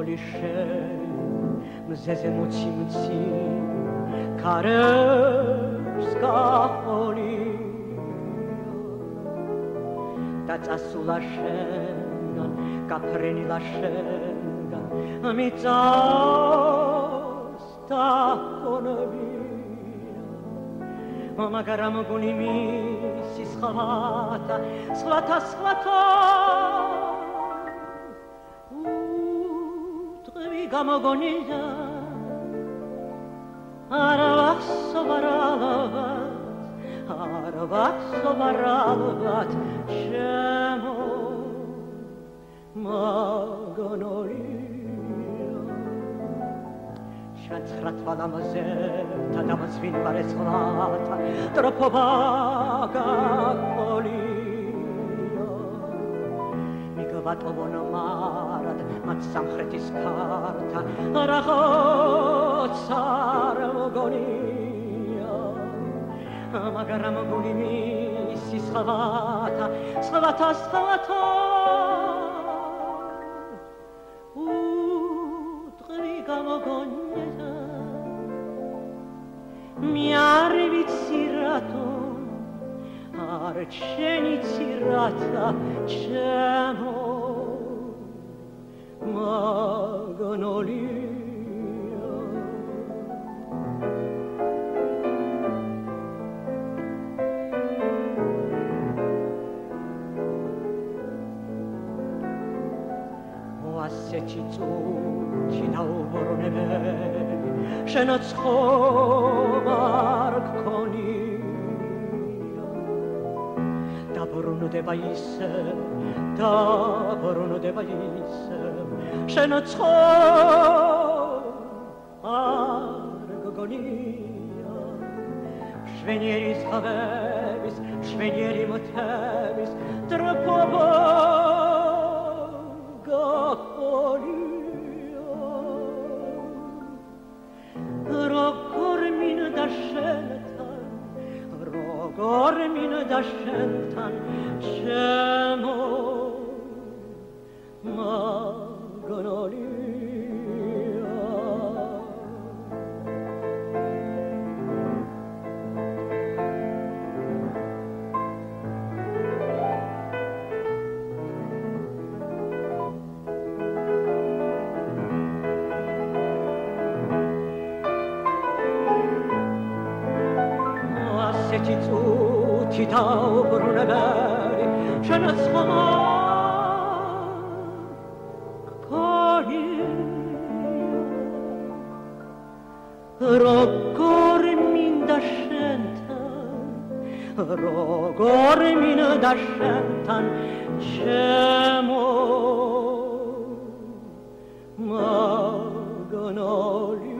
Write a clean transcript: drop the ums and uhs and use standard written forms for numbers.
Polisze, mzeze muci Karevska Oli Da casula šengan, kaprenila šengan Mi casta konvira Magaram gunimi si shlata Gamogonilla Aravasso baralvat Čemo Magonolia Šatratva damazeta Damazvin bareslata Tropovaga Kolia Migvatlovono marad Mat სამხრეთის ქართა რაღაცა მოგონია მაგრამ გული მისი სხვათა უდღრი გამოგონია მე არ ვიცი რატო არ შენიცი რათა ჩემო Magnolia O aseti tutti da uvorneve Shenatskhovar konia Da Bruno de Baisse Shenatsko argogonia Shvenieri zhavevis, shvenieri motevis Tropovaga Kolia Rogor min da shentan Shemo Magnolia Aseti tutti da uvorneveri Shenatskhovar Rogor min da shentan Čemo Magnolia